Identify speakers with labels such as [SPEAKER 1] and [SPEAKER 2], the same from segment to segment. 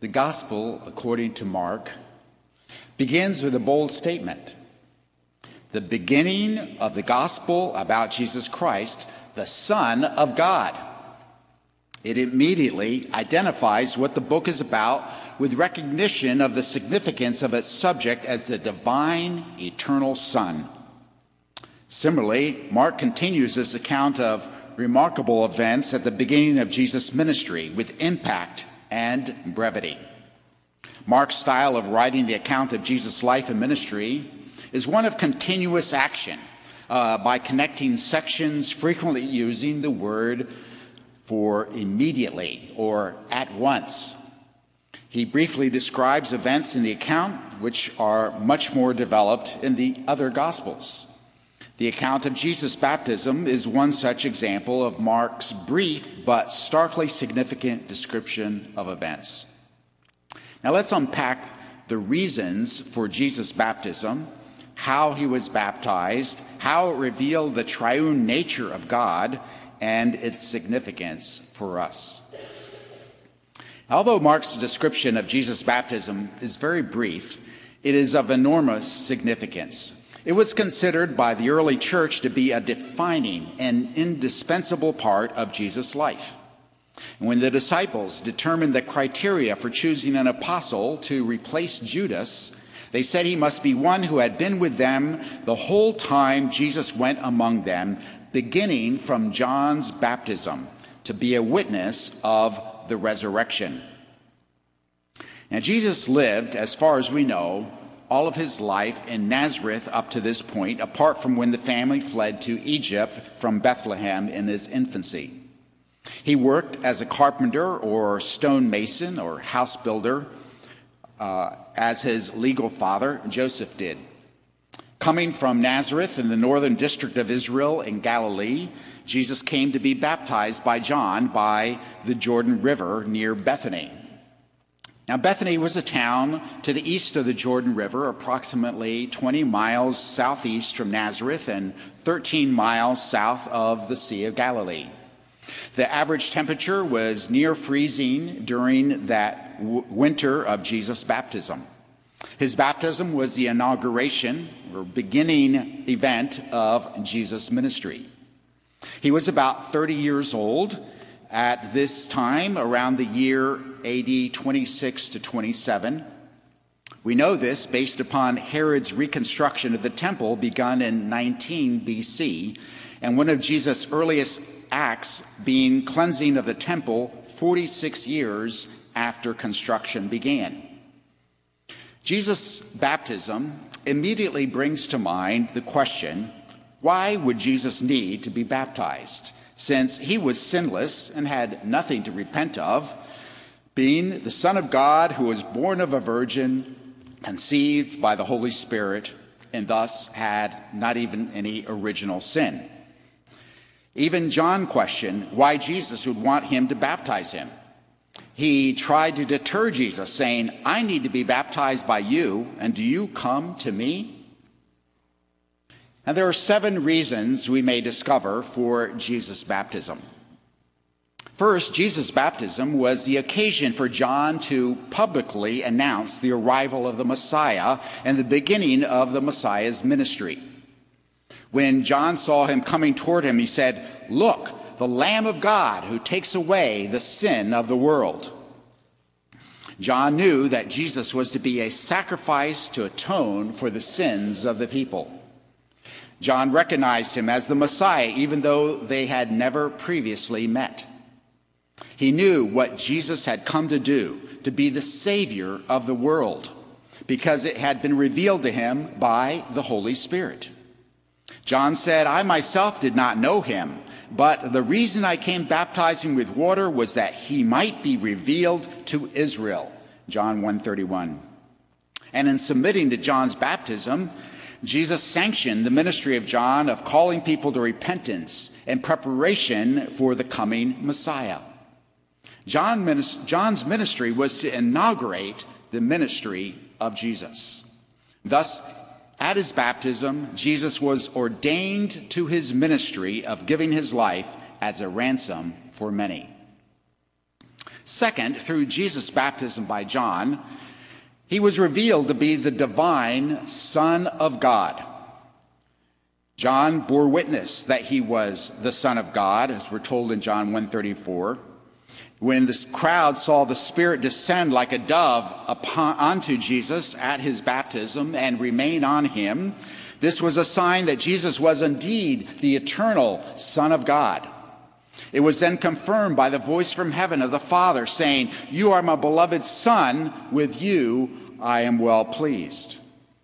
[SPEAKER 1] The Gospel, according to Mark, begins with a bold statement. The beginning of the Gospel about Jesus Christ, the Son of God. It immediately identifies what the book is about with recognition of the significance of its subject as the divine, eternal Son. Similarly, Mark continues this account of remarkable events at the beginning of Jesus' ministry with impact and brevity. Mark's style of writing the account of Jesus' life and ministry is one of continuous action by connecting sections, frequently using the word for immediately or at once. He briefly describes events in the account which are much more developed in the other Gospels. The account of Jesus' baptism is one such example of Mark's brief but starkly significant description of events. Now let's unpack the reasons for Jesus' baptism, how he was baptized, how it revealed the triune nature of God, and its significance for us. Although Mark's description of Jesus' baptism is very brief, it is of enormous significance. It was considered by the early church to be a defining and indispensable part of Jesus' life. And when the disciples determined the criteria for choosing an apostle to replace Judas, they said he must be one who had been with them the whole time Jesus went among them, beginning from John's baptism, to be a witness of the resurrection. Now, Jesus lived, as far as we know, all of his life in Nazareth up to this point, apart from when the family fled to Egypt from Bethlehem in his infancy. He worked as a carpenter or stonemason or house builder, as his legal father, Joseph, did. Coming from Nazareth in the northern district of Israel in Galilee, Jesus came to be baptized by John by the Jordan River near Bethany. Now, Bethany was a town to the east of the Jordan River, approximately 20 miles southeast from Nazareth and 13 miles south of the Sea of Galilee. The average temperature was near freezing during that winter of Jesus' baptism. His baptism was the inauguration or beginning event of Jesus' ministry. He was about 30 years old at this time, around the year AD 26 to 27. We know this based upon Herod's reconstruction of the temple begun in 19 BC, and one of Jesus' earliest acts being cleansing of the temple 46 years after construction began. Jesus' baptism immediately brings to mind the question, why would Jesus need to be baptized, since he was sinless and had nothing to repent of, being the Son of God who was born of a virgin, conceived by the Holy Spirit, and thus had not even any original sin. Even John questioned why Jesus would want him to baptize him. He tried to deter Jesus, saying, I need to be baptized by you, and do you come to me? And there are 7 reasons we may discover for Jesus' baptism. First, Jesus' baptism was the occasion for John to publicly announce the arrival of the Messiah and the beginning of the Messiah's ministry. When John saw him coming toward him, he said, Look, the Lamb of God who takes away the sin of the world. John knew that Jesus was to be a sacrifice to atone for the sins of the people. John recognized him as the Messiah, even though they had never previously met. He knew what Jesus had come to do, to be the Savior of the world, because it had been revealed to him by the Holy Spirit. John said, I myself did not know him, but the reason I came baptizing with water was that he might be revealed to Israel. John 1:31. And in submitting to John's baptism, Jesus sanctioned the ministry of John of calling people to repentance and preparation for the coming Messiah. John's ministry was to inaugurate the ministry of Jesus. Thus, at his baptism, Jesus was ordained to his ministry of giving his life as a ransom for many. Second, through Jesus' baptism by John, he was revealed to be the divine Son of God. John bore witness that he was the Son of God, as we're told in John 1:34. When the crowd saw the Spirit descend like a dove onto Jesus at his baptism and remain on him, this was a sign that Jesus was indeed the eternal Son of God. It was then confirmed by the voice from heaven of the Father saying, "You are my beloved Son, with you I am well pleased."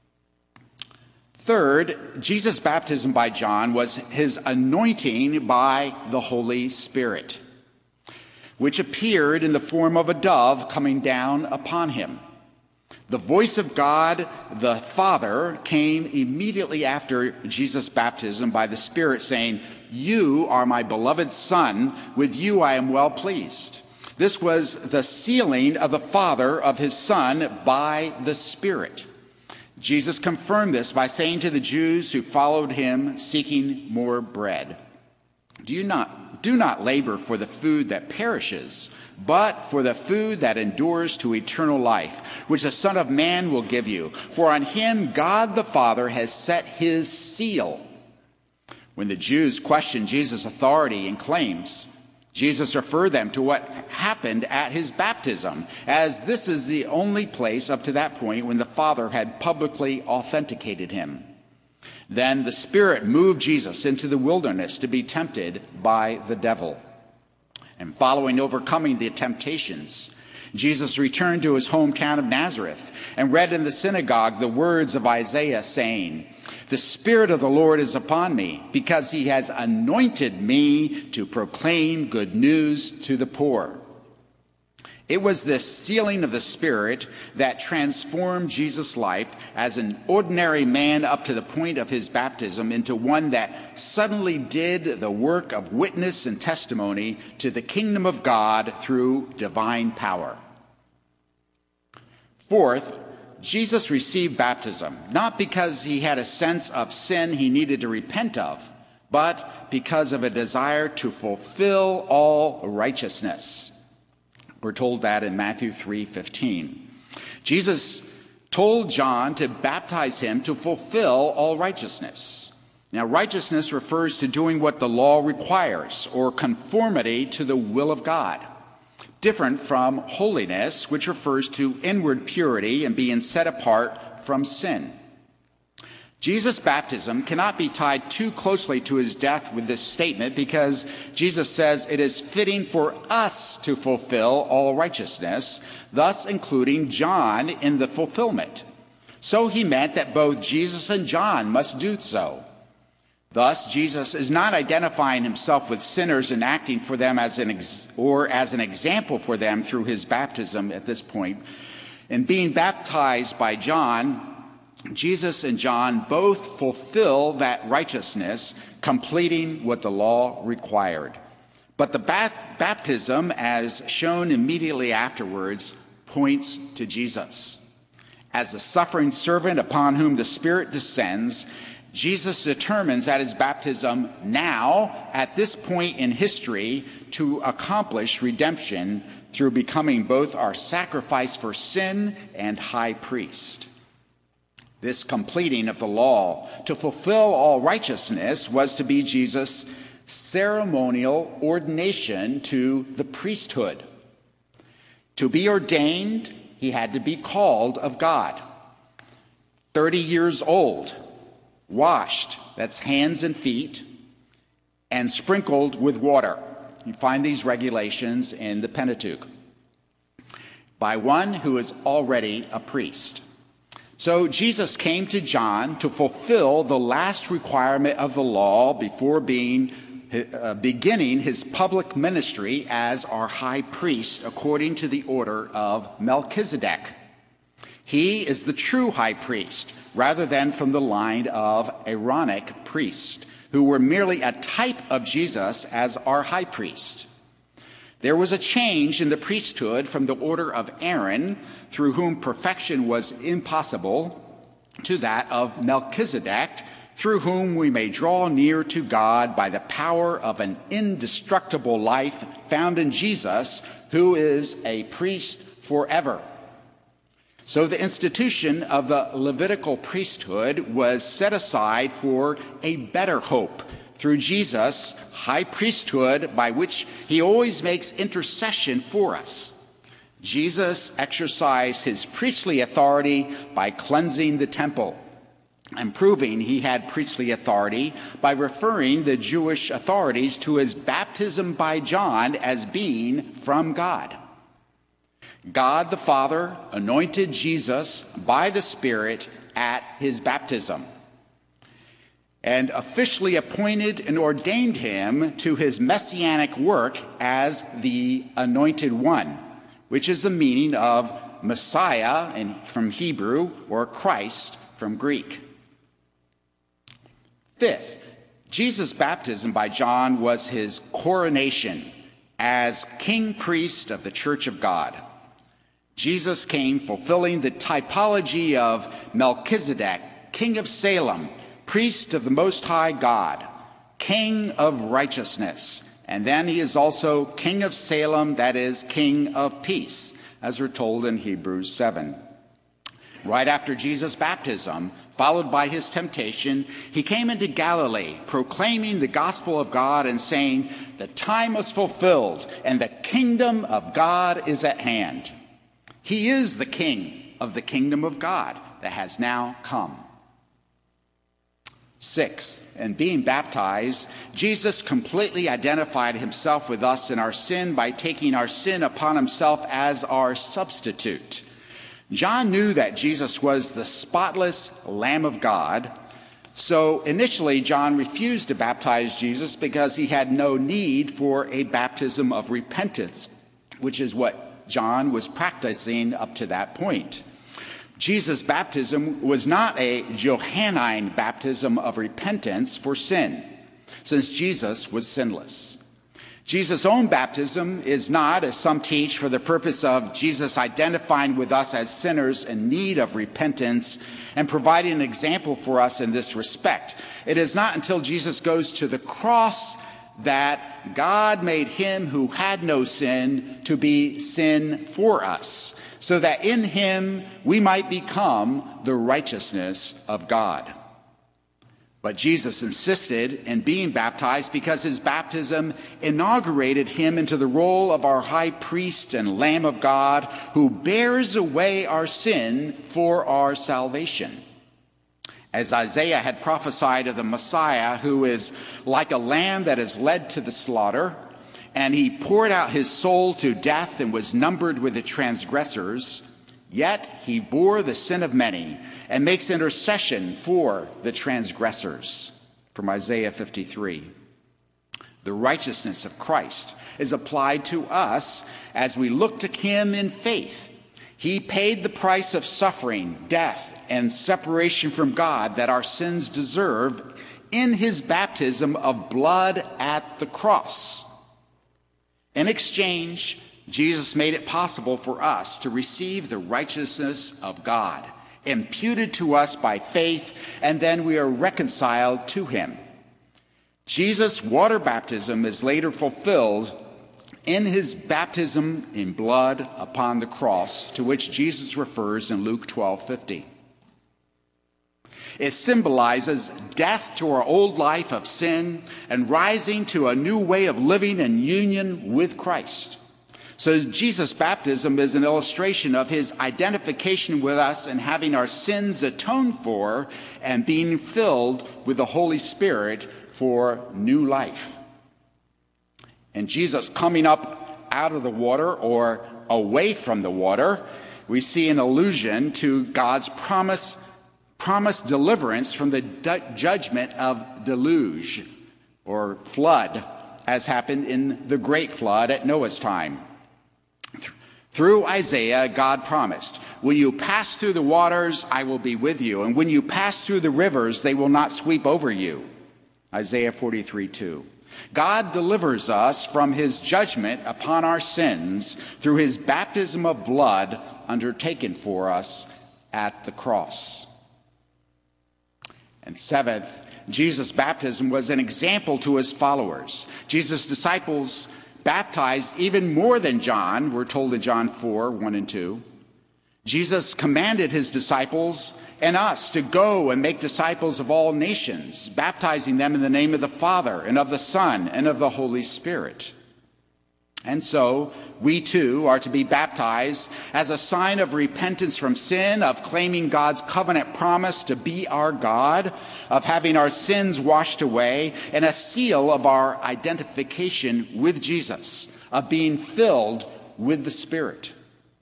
[SPEAKER 1] Third, Jesus' baptism by John was his anointing by the Holy Spirit, which appeared in the form of a dove coming down upon him. The voice of God, the Father, came immediately after Jesus' baptism by the Spirit saying, "You are my beloved Son, with you I am well pleased." This was the sealing of the Father of his Son by the Spirit. Jesus confirmed this by saying to the Jews who followed him seeking more bread, Do not labor for the food that perishes, but for the food that endures to eternal life, which the Son of Man will give you. For on him God the Father has set his seal. When the Jews questioned Jesus' authority and claims, Jesus referred them to what happened at his baptism, as this is the only place up to that point when the Father had publicly authenticated him. Then the Spirit moved Jesus into the wilderness to be tempted by the devil. And following overcoming the temptations, Jesus returned to his hometown of Nazareth and read in the synagogue the words of Isaiah saying, "The Spirit of the Lord is upon me, because he has anointed me to proclaim good news to the poor." It was this sealing of the Spirit that transformed Jesus' life as an ordinary man up to the point of his baptism into one that suddenly did the work of witness and testimony to the kingdom of God through divine power. Fourth, Jesus received baptism, not because he had a sense of sin he needed to repent of, but because of a desire to fulfill all righteousness. We're told that in Matthew 3:15. Jesus told John to baptize him to fulfill all righteousness. Now, righteousness refers to doing what the law requires, or conformity to the will of God, different from holiness, which refers to inward purity and being set apart from sin. Jesus' baptism cannot be tied too closely to his death with this statement, because Jesus says it is fitting for us to fulfill all righteousness, thus including John in the fulfillment. So he meant that both Jesus and John must do so. Thus, Jesus is not identifying himself with sinners and acting for them as an example for them through his baptism at this point. In being baptized by John, Jesus and John both fulfill that righteousness, completing what the law required. But the baptism, as shown immediately afterwards, points to Jesus. As the suffering servant upon whom the Spirit descends, Jesus determines at his baptism now, at this point in history, to accomplish redemption through becoming both our sacrifice for sin and high priest. This completing of the law to fulfill all righteousness was to be Jesus' ceremonial ordination to the priesthood. To be ordained, he had to be called of God. 30 years old, washed, that's hands and feet, and sprinkled with water. You find these regulations in the Pentateuch. By one who is already a priest. So Jesus came to John to fulfill the last requirement of the law before beginning his public ministry as our high priest according to the order of Melchizedek. He is the true high priest, rather than from the line of Aaronic priests, who were merely a type of Jesus as our high priest. There was a change in the priesthood from the order of Aaron, through whom perfection was impossible, to that of Melchizedek, through whom we may draw near to God by the power of an indestructible life found in Jesus, who is a priest forever. So the institution of the Levitical priesthood was set aside for a better hope through Jesus' high priesthood, by which he always makes intercession for us. Jesus exercised his priestly authority by cleansing the temple and proving he had priestly authority by referring the Jewish authorities to his baptism by John as being from God. God the Father anointed Jesus by the Spirit at his baptism and officially appointed and ordained him to his messianic work as the Anointed One, which is the meaning of Messiah from Hebrew, or Christ from Greek. Fifth, Jesus' baptism by John was his coronation as king priest of the Church of God. Jesus came fulfilling the typology of Melchizedek, king of Salem, priest of the Most High God, king of righteousness. And then he is also king of Salem, that is, king of peace, as we're told in Hebrews 7. Right after Jesus' baptism, followed by his temptation, he came into Galilee, proclaiming the gospel of God and saying, "The time is fulfilled, and the kingdom of God is at hand." He is the king of the kingdom of God that has now come. Sixth, in being baptized, Jesus completely identified himself with us in our sin by taking our sin upon himself as our substitute. John knew that Jesus was the spotless Lamb of God, so initially John refused to baptize Jesus because he had no need for a baptism of repentance, which is what John was practicing up to that point. Jesus' baptism was not a Johannine baptism of repentance for sin, since Jesus was sinless. Jesus' own baptism is not, as some teach, for the purpose of Jesus identifying with us as sinners in need of repentance and providing an example for us in this respect. It is not until Jesus goes to the cross that God made him who had no sin to be sin for us, so that in him we might become the righteousness of God. But Jesus insisted in being baptized because his baptism inaugurated him into the role of our high priest and Lamb of God, who bears away our sin for our salvation. As Isaiah had prophesied of the Messiah, who is like a lamb that is led to the slaughter, and he poured out his soul to death and was numbered with the transgressors, yet he bore the sin of many and makes intercession for the transgressors. From Isaiah 53. The righteousness of Christ is applied to us as we look to him in faith. He paid the price of suffering, death, and separation from God that our sins deserve in his baptism of blood at the cross. In exchange, Jesus made it possible for us to receive the righteousness of God, imputed to us by faith, and then we are reconciled to him. Jesus' water baptism is later fulfilled in his baptism in blood upon the cross, to which Jesus refers in Luke 12:50. It symbolizes death to our old life of sin and rising to a new way of living in union with Christ. So Jesus' baptism is an illustration of his identification with us and having our sins atoned for and being filled with the Holy Spirit for new life. And Jesus coming up out of the water or away from the water, we see an allusion to God's promised deliverance from the judgment of deluge or flood, as happened in the great flood at Noah's time. Through Isaiah, God promised, "When you pass through the waters, I will be with you. And when you pass through the rivers, they will not sweep over you." Isaiah 43:2. God delivers us from his judgment upon our sins through his baptism of blood undertaken for us at the cross. And seventh, Jesus' baptism was an example to his followers. Jesus' disciples baptized even more than John, we're told in John 4, 1 and 2. Jesus commanded his disciples and us to go and make disciples of all nations, baptizing them in the name of the Father and of the Son and of the Holy Spirit. And so we too are to be baptized as a sign of repentance from sin, of claiming God's covenant promise to be our God, of having our sins washed away, and a seal of our identification with Jesus, of being filled with the Spirit.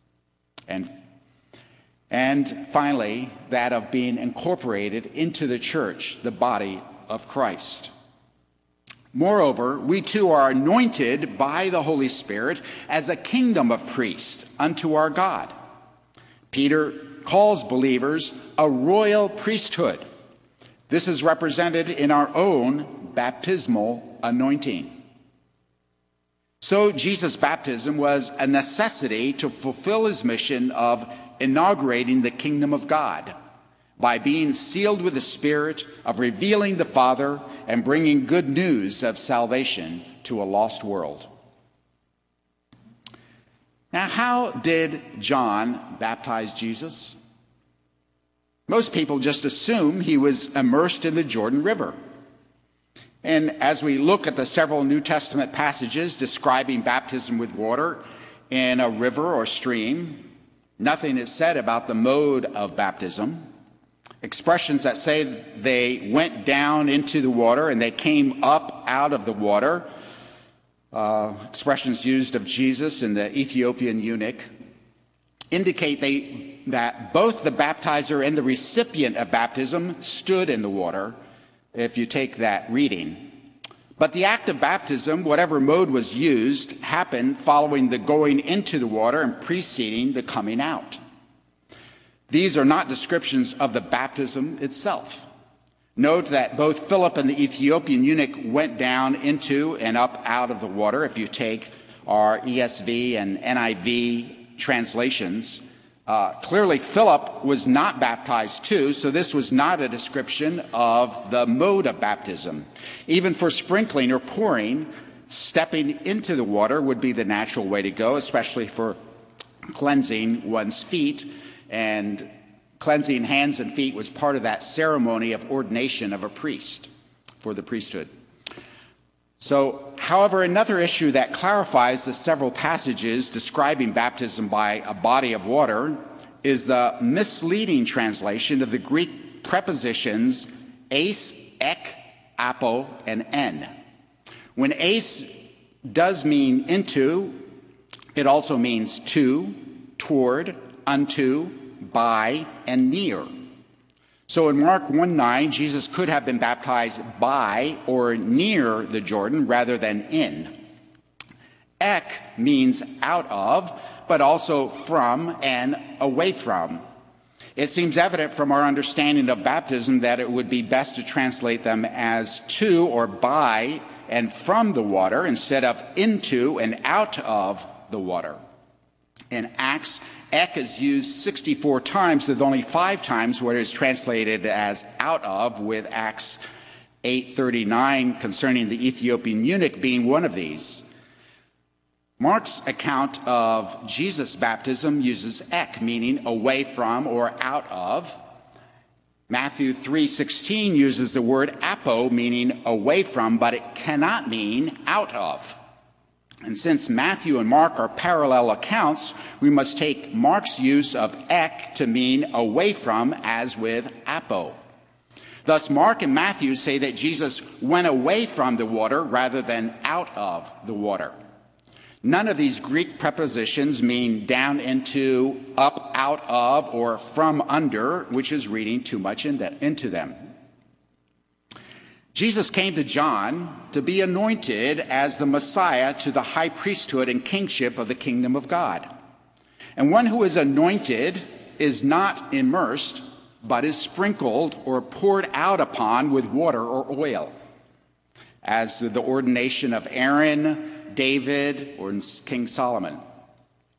[SPEAKER 1] And finally, that of being incorporated into the church, the body of Christ. Moreover, we too are anointed by the Holy Spirit as a kingdom of priests unto our God. Peter calls believers a royal priesthood. This is represented in our own baptismal anointing. So Jesus' baptism was a necessity to fulfill his mission of inaugurating the kingdom of God by being sealed with the Spirit, of revealing the Father, and bringing good news of salvation to a lost world. Now, how did John baptize Jesus? Most people just assume he was immersed in the Jordan River. And as we look at the several New Testament passages describing baptism with water in a river or stream, nothing is said about the mode of baptism. Expressions that say they went down into the water and they came up out of the water, expressions used of Jesus and the Ethiopian eunuch, indicate that both the baptizer and the recipient of baptism stood in the water, if you take that reading. But the act of baptism, whatever mode was used, happened following the going into the water and preceding the coming out. These are not descriptions of the baptism itself. Note that both Philip and the Ethiopian eunuch went down into and up out of the water. If you take our ESV and NIV translations, clearly Philip was not baptized too, so this was not a description of the mode of baptism. Even for sprinkling or pouring, stepping into the water would be the natural way to go, especially for cleansing one's feet. And cleansing hands and feet was part of that ceremony of ordination of a priest for the priesthood. So, however, another issue that clarifies the several passages describing baptism by a body of water is the misleading translation of the Greek prepositions eis, ek, apo, and en. When eis does mean into, it also means to, toward, unto, by, and near. So in Mark 1:9, Jesus could have been baptized by or near the Jordan rather than in. Ek means out of, but also from and away from. It seems evident from our understanding of baptism that it would be best to translate them as to or by and from the water instead of into and out of the water. In Acts, ek is used 64 times, with only 5 times where it is translated as out of, with Acts 8:39 concerning the Ethiopian eunuch being one of these. Mark's account of Jesus' baptism uses ek, meaning away from or out of. Matthew 3:16 uses the word apo, meaning away from, but it cannot mean out of. And since Matthew and Mark are parallel accounts, we must take Mark's use of ek to mean away from, as with apo. Thus, Mark and Matthew say that Jesus went away from the water rather than out of the water. None of these Greek prepositions mean down into, up, out of, or from under, which is reading too much into them. Jesus came to John to be anointed as the Messiah to the high priesthood and kingship of the kingdom of God. And one who is anointed is not immersed, but is sprinkled or poured out upon with water or oil, as the ordination of Aaron, David, or King Solomon.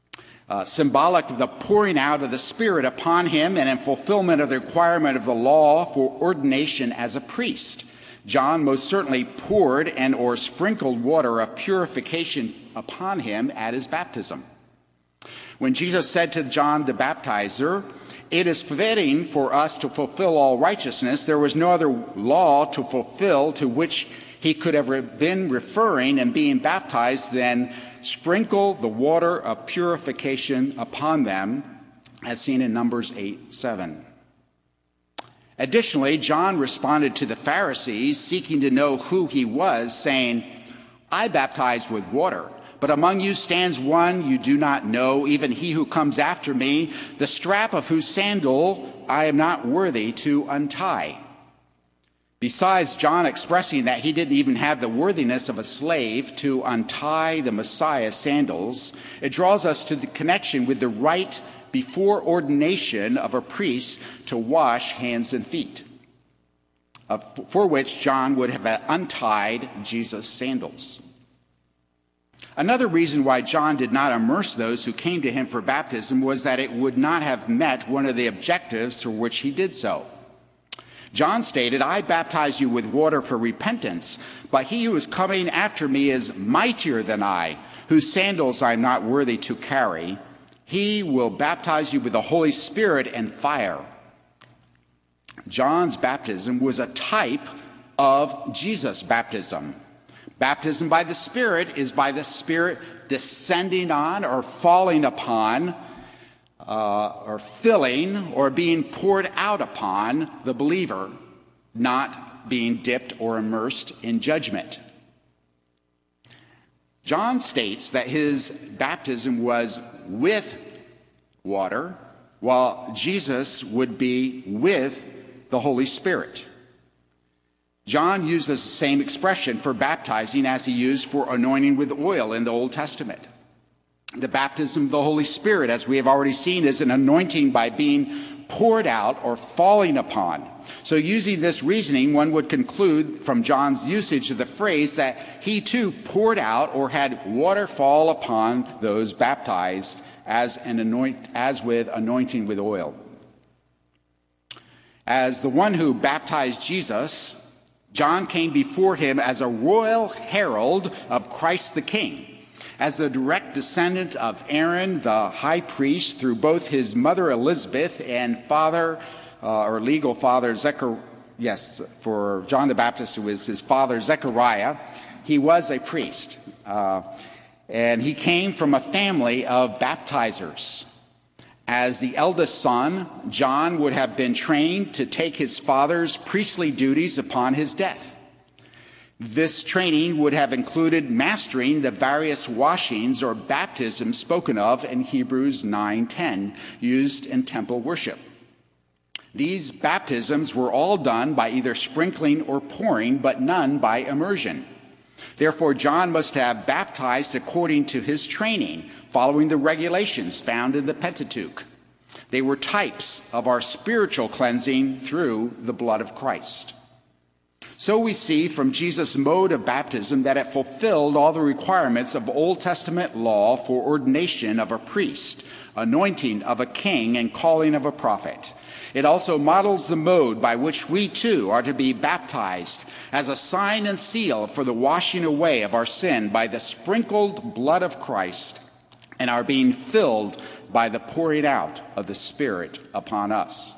[SPEAKER 1] symbolic of the pouring out of the Spirit upon him and in fulfillment of the requirement of the law for ordination as a priest. John most certainly poured and or sprinkled water of purification upon him at his baptism. When Jesus said to John the baptizer, "It is fitting for us to fulfill all righteousness," there was no other law to fulfill to which he could have been referring and being baptized than sprinkle the water of purification upon them, as seen in Numbers 8:7. Additionally, John responded to the Pharisees seeking to know who he was, saying, "I baptize with water, but among you stands one you do not know, even he who comes after me, the strap of whose sandal I am not worthy to untie." Besides John expressing that he didn't even have the worthiness of a slave to untie the Messiah's sandals, it draws us to the connection with the right before ordination of a priest to wash hands and feet, for which John would have untied Jesus' sandals. Another reason why John did not immerse those who came to him for baptism was that it would not have met one of the objectives for which he did so. John stated, "I baptize you with water for repentance, but he who is coming after me is mightier than I, whose sandals I am not worthy to carry. He will baptize you with the Holy Spirit and fire." John's baptism was a type of Jesus' baptism. Baptism by the Spirit is by the Spirit descending on or falling upon or filling or being poured out upon the believer, not being dipped or immersed in judgment. John states that his baptism was with water, while Jesus would be with the Holy Spirit. John uses the same expression for baptizing as he used for anointing with oil in the Old Testament. The baptism of the Holy Spirit, as we have already seen, is an anointing by being poured out or falling upon. So using this reasoning, one would conclude from John's usage of the phrase that he too poured out or had water fall upon those baptized as with anointing with oil. As the one who baptized Jesus, John came before him as a royal herald of Christ the King, as the direct descendant of Aaron, the high priest, through both his mother Elizabeth and legal father Zechariah. Yes, for John the Baptist, who was his father Zechariah, he was a priest. And he came from a family of baptizers. As the eldest son, John would have been trained to take his father's priestly duties upon his death. This training would have included mastering the various washings or baptisms spoken of in Hebrews 9:10, used in temple worship. These baptisms were all done by either sprinkling or pouring, but none by immersion. Therefore, John must have baptized according to his training, following the regulations found in the Pentateuch. They were types of our spiritual cleansing through the blood of Christ. So we see from Jesus' mode of baptism that it fulfilled all the requirements of Old Testament law for ordination of a priest, anointing of a king, and calling of a prophet. It also models the mode by which we too are to be baptized as a sign and seal for the washing away of our sin by the sprinkled blood of Christ, and are being filled by the pouring out of the Spirit upon us.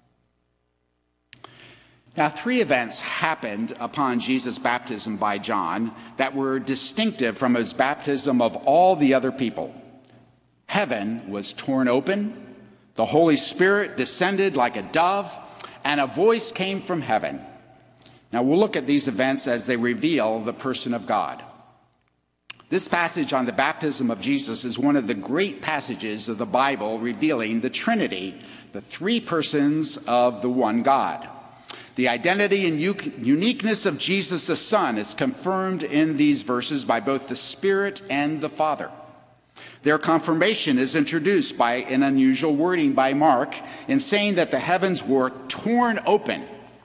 [SPEAKER 1] Now, 3 events happened upon Jesus' baptism by John that were distinctive from his baptism of all the other people. Heaven was torn open, the Holy Spirit descended like a dove, and a voice came from heaven. Now, we'll look at these events as they reveal the person of God. This passage on the baptism of Jesus is one of the great passages of the Bible revealing the Trinity, the 3 persons of the one God. The identity and uniqueness of Jesus the Son is confirmed in these verses by both the Spirit and the Father. Their confirmation is introduced by an unusual wording by Mark in saying that the heavens were torn open.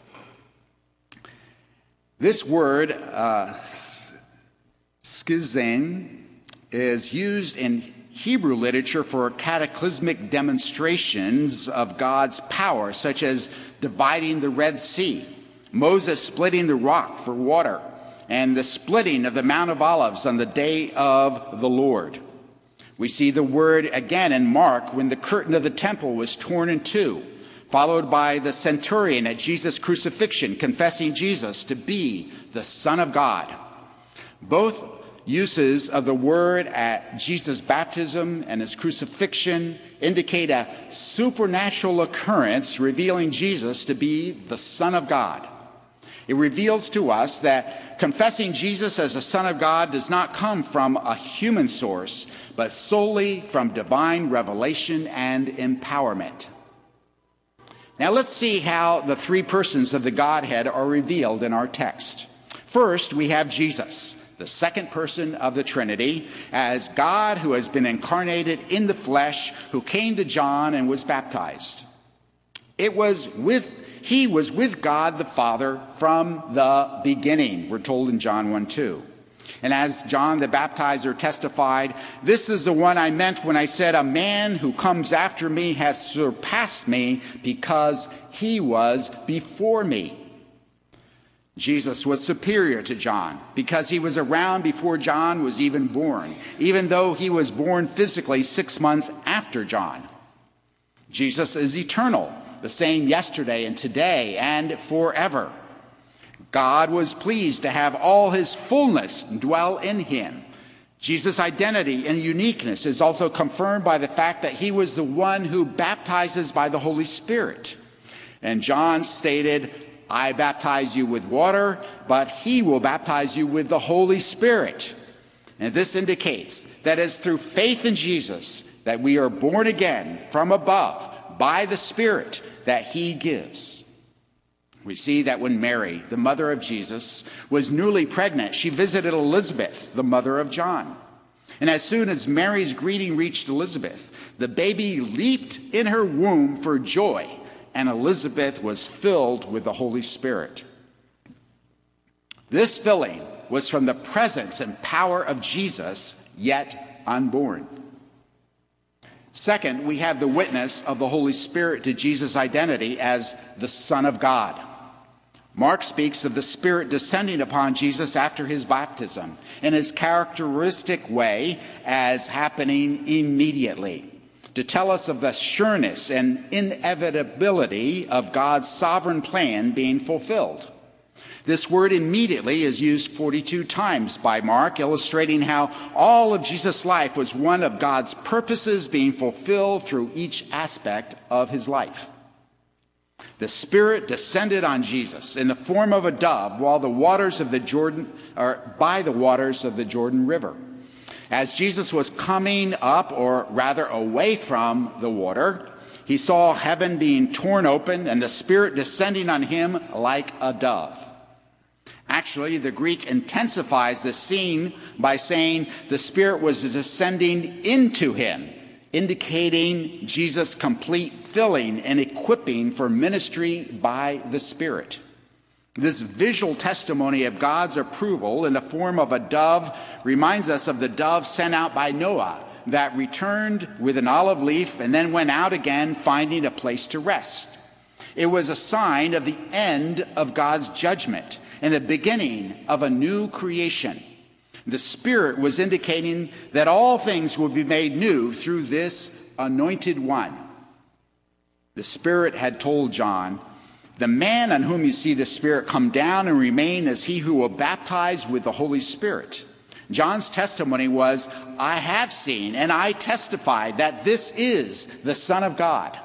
[SPEAKER 1] This word, schizen, is used in Hebrew literature for cataclysmic demonstrations of God's power, such as dividing the Red Sea, Moses splitting the rock for water, and the splitting of the Mount of Olives on the day of the Lord. We see the word again in Mark when the curtain of the temple was torn in two, followed by the centurion at Jesus' crucifixion confessing Jesus to be the Son of God. Both uses of the word at Jesus' baptism and his crucifixion indicate a supernatural occurrence revealing Jesus to be the Son of God. It reveals to us that confessing Jesus as the Son of God does not come from a human source, but solely from divine revelation and empowerment. Now let's see how the three persons of the Godhead are revealed in our text. First, we have Jesus, the second person of the Trinity, as God who has been incarnated in the flesh, who came to John and was baptized. He was with God the Father from the beginning, we're told in John 1:2. And as John the Baptizer testified, "This is the one I meant when I said, a man who comes after me has surpassed me because he was before me." Jesus was superior to John because he was around before John was even born, even though he was born physically 6 months after John. Jesus is eternal, the same yesterday and today and forever. God was pleased to have all his fullness dwell in him. Jesus' identity and uniqueness is also confirmed by the fact that he was the one who baptizes by the Holy Spirit. And John stated, "I baptize you with water, but he will baptize you with the Holy Spirit." And this indicates that it's through faith in Jesus that we are born again from above by the Spirit that he gives. We see that when Mary, the mother of Jesus, was newly pregnant, she visited Elizabeth, the mother of John. And as soon as Mary's greeting reached Elizabeth, the baby leaped in her womb for joy, and Elizabeth was filled with the Holy Spirit. This filling was from the presence and power of Jesus, yet unborn. Second, we have the witness of the Holy Spirit to Jesus' identity as the Son of God. Mark speaks of the Spirit descending upon Jesus after his baptism in his characteristic way as happening immediately, to tell us of the sureness and inevitability of God's sovereign plan being fulfilled. This word immediately is used 42 times by Mark, illustrating how all of Jesus' life was one of God's purposes being fulfilled through each aspect of his life. The Spirit descended on Jesus in the form of a dove while the waters of the Jordan, or by the waters of the Jordan River. As Jesus was coming up, or rather away from the water, he saw heaven being torn open and the Spirit descending on him like a dove. Actually, the Greek intensifies the scene by saying the Spirit was descending into him, indicating Jesus' complete filling and equipping for ministry by the Spirit. This visual testimony of God's approval in the form of a dove reminds us of the dove sent out by Noah that returned with an olive leaf and then went out again, finding a place to rest. It was a sign of the end of God's judgment and the beginning of a new creation. The Spirit was indicating that all things would be made new through this anointed one. The Spirit had told John, "The man on whom you see the Spirit come down and remain is he who will baptize with the Holy Spirit." John's testimony was, "I have seen and I testify that this is the Son of God."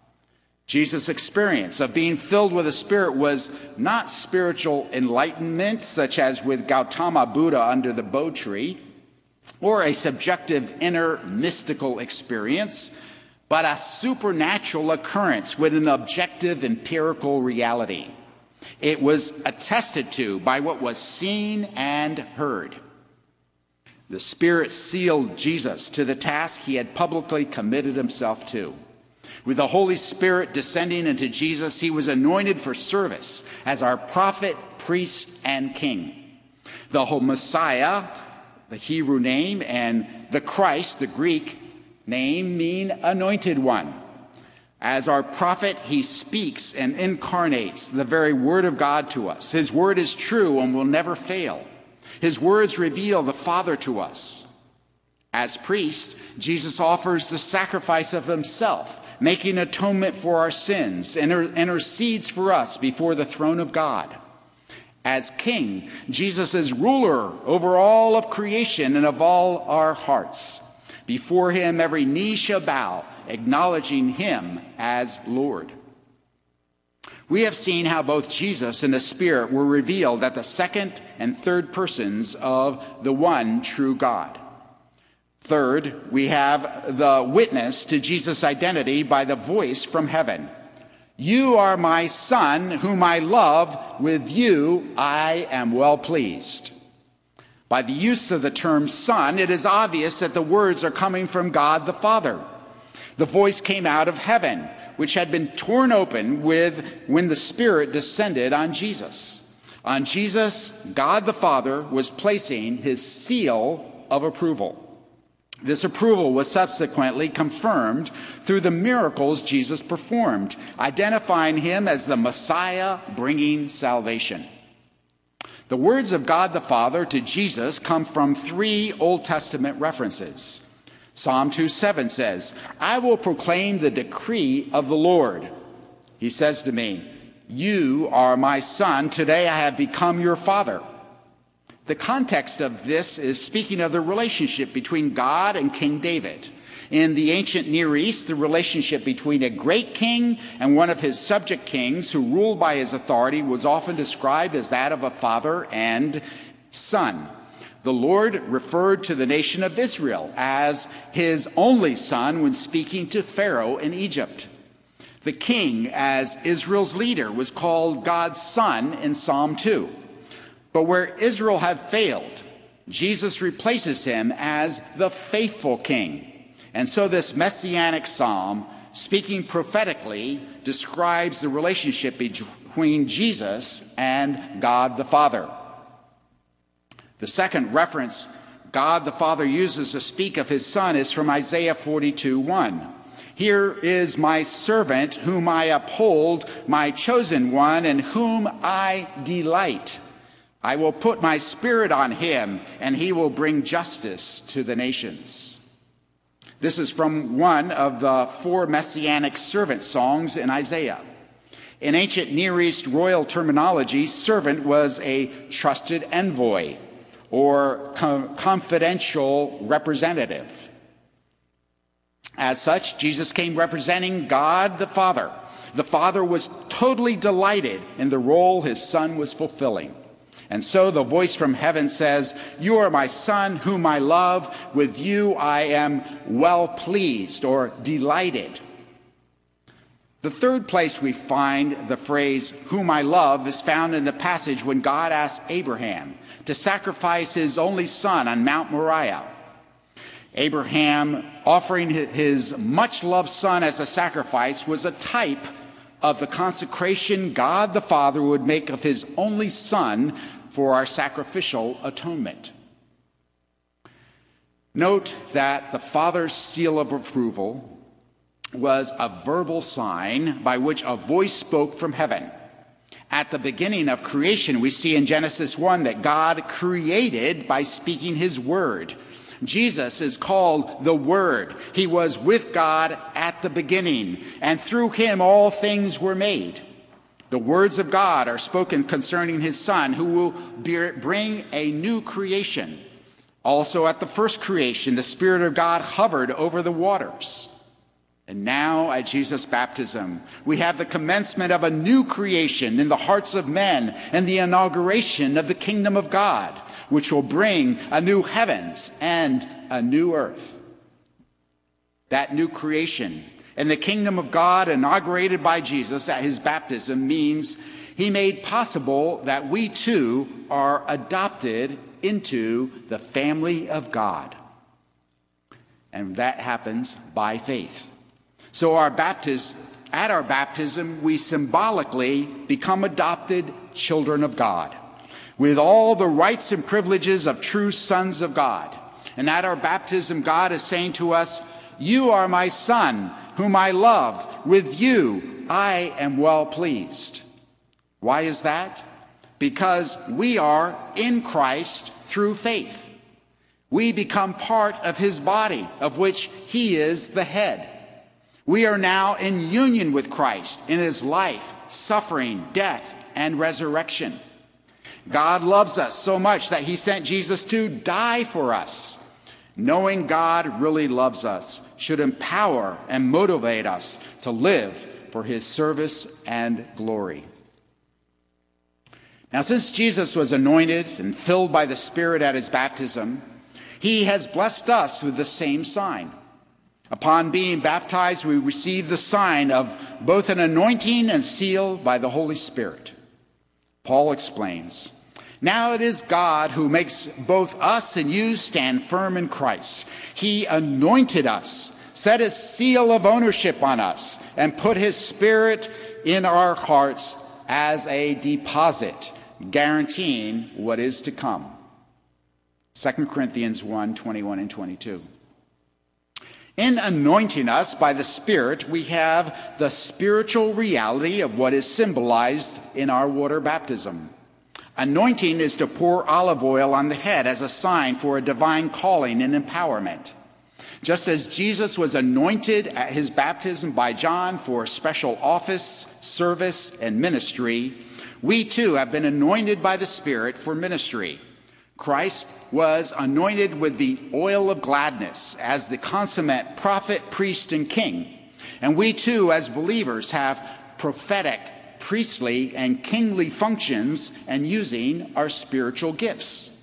[SPEAKER 1] Jesus' experience of being filled with the Spirit was not spiritual enlightenment, such as with Gautama Buddha under the Bo tree, or a subjective inner mystical experience, but a supernatural occurrence with an objective empirical reality. It was attested to by what was seen and heard. The Spirit sealed Jesus to the task he had publicly committed himself to. With the Holy Spirit descending into Jesus, he was anointed for service as our prophet, priest, and king. The whole Messiah, the Hebrew name, and the Christ, the Greek, name mean anointed one. As our prophet, he speaks and incarnates the very word of God to us. His word is true and will never fail. His words reveal the Father to us. As priest, Jesus offers the sacrifice of himself, making atonement for our sins, and intercedes for us before the throne of God. As king, Jesus is ruler over all of creation and of all our hearts. Before him, every knee shall bow, acknowledging him as Lord. We have seen how both Jesus and the Spirit were revealed at the second and third persons of the one true God. Third, we have the witness to Jesus' identity by the voice from heaven. You are my Son, whom I love. With you I am well pleased. By the use of the term Son, it is obvious that the words are coming from God the Father. The voice came out of heaven, which had been torn open when the Spirit descended on Jesus. On Jesus, God the Father was placing his seal of approval. This approval was subsequently confirmed through the miracles Jesus performed, identifying him as the Messiah bringing salvation. The words of God the Father to Jesus come from 3 Old Testament references. Psalm 2:7 says, I will proclaim the decree of the Lord. He says to me, you are my son. Today I have become your father. The context of this is speaking of the relationship between God and King David. In the ancient Near East, the relationship between a great king and one of his subject kings who ruled by his authority was often described as that of a father and son. The Lord referred to the nation of Israel as his only son when speaking to Pharaoh in Egypt. The king, as Israel's leader, was called God's son in Psalm 2. But where Israel had failed, Jesus replaces him as the faithful king. And so this messianic psalm, speaking prophetically, describes the relationship between Jesus and God the Father. The second reference God the Father uses to speak of his Son is from Isaiah 42:1. Here is my servant whom I uphold, my chosen one in whom I delight. I will put my spirit on him, and he will bring justice to the nations. This is from one of the 4 messianic servant songs in Isaiah. In ancient Near East royal terminology, servant was a trusted envoy or confidential representative. As such, Jesus came representing God the Father. The Father was totally delighted in the role his Son was fulfilling. And so the voice from heaven says, you are my Son, whom I love. With you I am well pleased or delighted. The third place we find the phrase, whom I love, is found in the passage when God asked Abraham to sacrifice his only son on Mount Moriah. Abraham offering his much-loved son as a sacrifice was a type of the consecration God the Father would make of his only son for our sacrificial atonement. Note that the Father's seal of approval was a verbal sign by which a voice spoke from heaven. At the beginning of creation, we see in Genesis 1 that God created by speaking his word. Jesus is called the Word. He was with God at the beginning, and through him all things were made. The words of God are spoken concerning his Son, who will bring a new creation. Also at the first creation, the Spirit of God hovered over the waters. And now at Jesus' baptism, we have the commencement of a new creation in the hearts of men and the inauguration of the kingdom of God, which will bring a new heavens and a new earth. That new creation and the kingdom of God inaugurated by Jesus at his baptism means he made possible that we too are adopted into the family of God. And that happens by faith. So at our baptism, we symbolically become adopted children of God, with all the rights and privileges of true sons of God. And at our baptism, God is saying to us, "You are my Son, whom I love. With you I am well pleased." Why is that? Because we are in Christ through faith. We become part of his body, of which he is the head. We are now in union with Christ in his life, suffering, death, and resurrection. God loves us so much that he sent Jesus to die for us. Knowing God really loves us should empower and motivate us to live for his service and glory. Now, since Jesus was anointed and filled by the Spirit at his baptism, he has blessed us with the same sign. Upon being baptized, we receive the sign of both an anointing and seal by the Holy Spirit. Paul explains, "Now it is God who makes both us and you stand firm in Christ. He anointed us, set his seal of ownership on us, and put his Spirit in our hearts as a deposit, guaranteeing what is to come." 2 Corinthians 1:21 and 22. In anointing us by the Spirit, we have the spiritual reality of what is symbolized in our water baptism. Anointing is to pour olive oil on the head as a sign for a divine calling and empowerment. Just as Jesus was anointed at his baptism by John for a special office, service, and ministry, we too have been anointed by the Spirit for ministry. Christ was anointed with the oil of gladness as the consummate prophet, priest, and king. And we too, as believers, have prophetic, priestly, and kingly functions and using our spiritual gifts.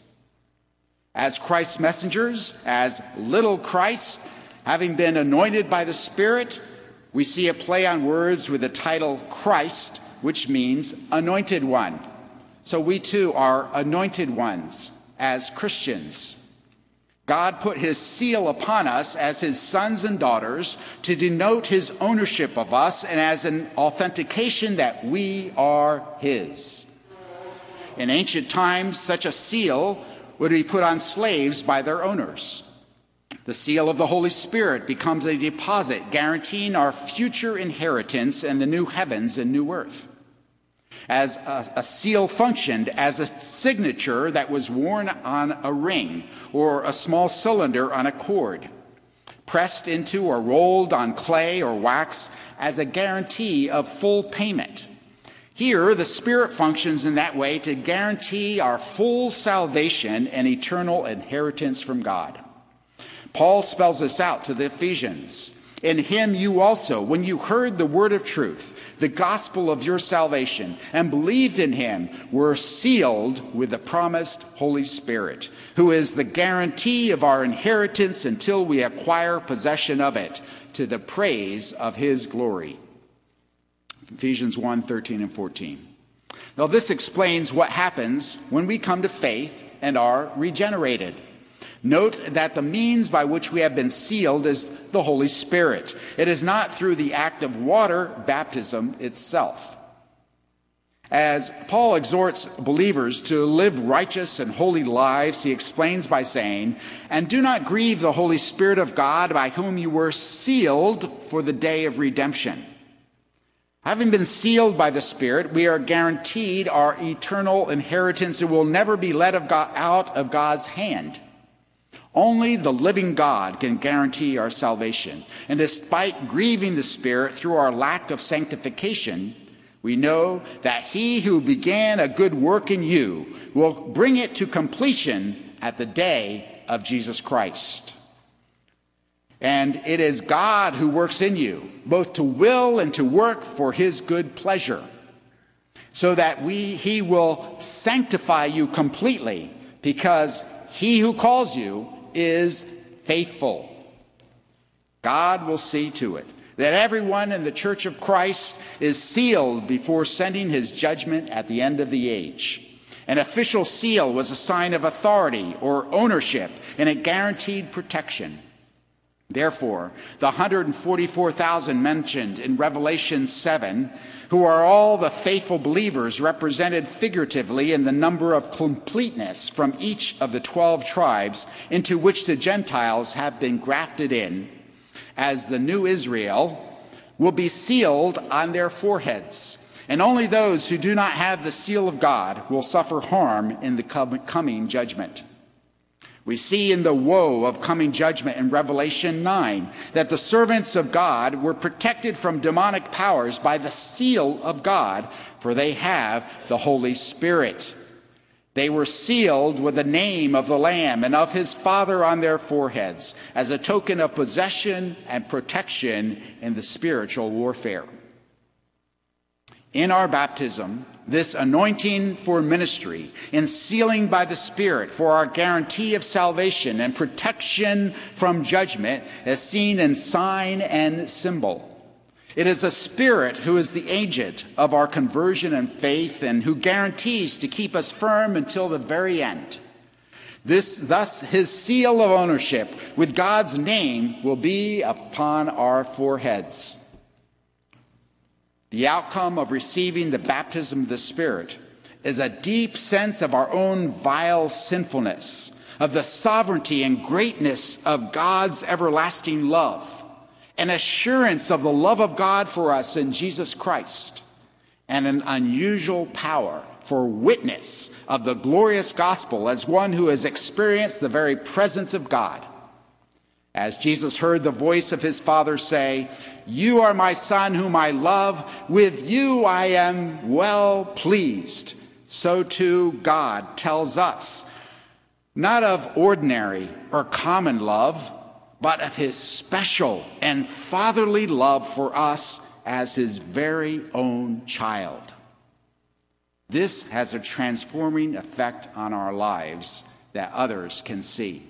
[SPEAKER 1] As Christ's messengers, as little Christ, having been anointed by the Spirit, we see a play on words with the title Christ, which means anointed one. So we too are anointed ones as Christians. God put his seal upon us as his sons and daughters to denote his ownership of us and as an authentication that we are his. In ancient times, such a seal would be put on slaves by their owners. The seal of the Holy Spirit becomes a deposit guaranteeing our future inheritance in the new heavens and new earth. As a seal functioned as a signature that was worn on a ring or a small cylinder on a cord, pressed into or rolled on clay or wax as a guarantee of full payment. Here, the Spirit functions in that way to guarantee our full salvation and eternal inheritance from God. Paul spells this out to the Ephesians. "In him you also, when you heard the word of truth, the gospel of your salvation, and believed in him, were sealed with the promised Holy Spirit, who is the guarantee of our inheritance until we acquire possession of it, to the praise of his glory." Ephesians 1:13 and 14. Now this explains what happens when we come to faith and are regenerated. Note that the means by which we have been sealed is the Holy Spirit. It is not through the act of water baptism itself. As Paul exhorts believers to live righteous and holy lives, he explains by saying, "And do not grieve the Holy Spirit of God, by whom you were sealed for the day of redemption." Having been sealed by the Spirit, we are guaranteed our eternal inheritance and will never be let out of God's hand. Only the living God can guarantee our salvation. And despite grieving the Spirit through our lack of sanctification, we know that he who began a good work in you will bring it to completion at the day of Jesus Christ. And it is God who works in you, both to will and to work for his good pleasure, so that he will sanctify you completely, because he who calls you is faithful. God will see to it that everyone in the Church of Christ is sealed before sending his judgment at the end of the age. An official seal was a sign of authority or ownership, and it guaranteed protection. Therefore, the 144,000 mentioned in Revelation 7, who are all the faithful believers represented figuratively in the number of completeness from each of the 12 tribes into which the Gentiles have been grafted in, as the new Israel, will be sealed on their foreheads. And only those who do not have the seal of God will suffer harm in the coming judgment. We see in the woe of coming judgment in Revelation 9 that the servants of God were protected from demonic powers by the seal of God, for they have the Holy Spirit. They were sealed with the name of the Lamb and of his Father on their foreheads as a token of possession and protection in the spiritual warfare. In our baptism, this anointing for ministry and sealing by the Spirit for our guarantee of salvation and protection from judgment is seen in sign and symbol. It is the Spirit who is the agent of our conversion and faith and who guarantees to keep us firm until the very end. Thus, his seal of ownership with God's name will be upon our foreheads. The outcome of receiving the baptism of the Spirit is a deep sense of our own vile sinfulness, of the sovereignty and greatness of God's everlasting love, an assurance of the love of God for us in Jesus Christ, and an unusual power for witness of the glorious gospel as one who has experienced the very presence of God. As Jesus heard the voice of his Father say, "You are my Son whom I love, with you I am well pleased," so too God tells us, not of ordinary or common love, but of his special and fatherly love for us as his very own child. This has a transforming effect on our lives that others can see.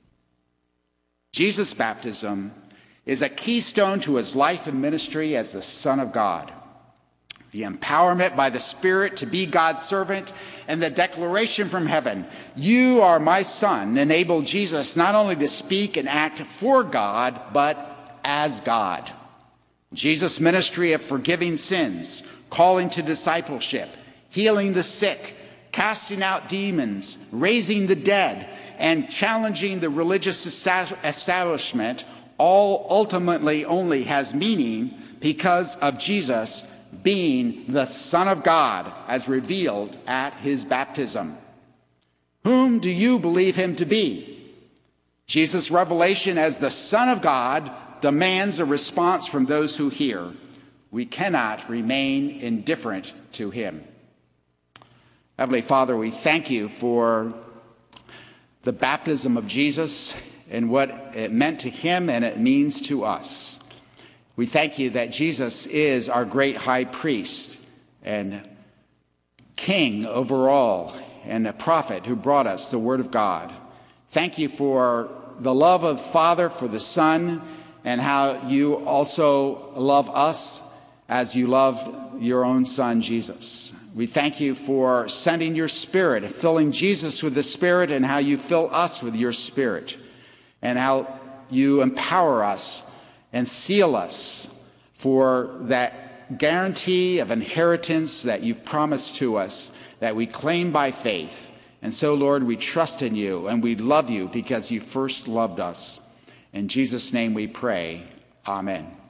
[SPEAKER 1] Jesus' baptism is a keystone to his life and ministry as the Son of God. The empowerment by the Spirit to be God's servant and the declaration from heaven, "You are my Son," enabled Jesus not only to speak and act for God, but as God. Jesus' ministry of forgiving sins, calling to discipleship, healing the sick, casting out demons, raising the dead, and challenging the religious establishment all ultimately only has meaning because of Jesus being the Son of God as revealed at his baptism. Whom do you believe him to be? Jesus' revelation as the Son of God demands a response from those who hear. We cannot remain indifferent to him. Heavenly Father, we thank you for the baptism of Jesus and what it meant to him and it means to us. We thank you that Jesus is our great high priest and king over all and a prophet who brought us the word of God. Thank you for the love of the Father for the Son and how you also love us as you loved your own Son, Jesus. We thank you for sending your Spirit and filling Jesus with the Spirit and how you fill us with your Spirit and how you empower us and seal us for that guarantee of inheritance that you've promised to us that we claim by faith. And so, Lord, we trust in you and we love you because you first loved us. In Jesus' name we pray. Amen.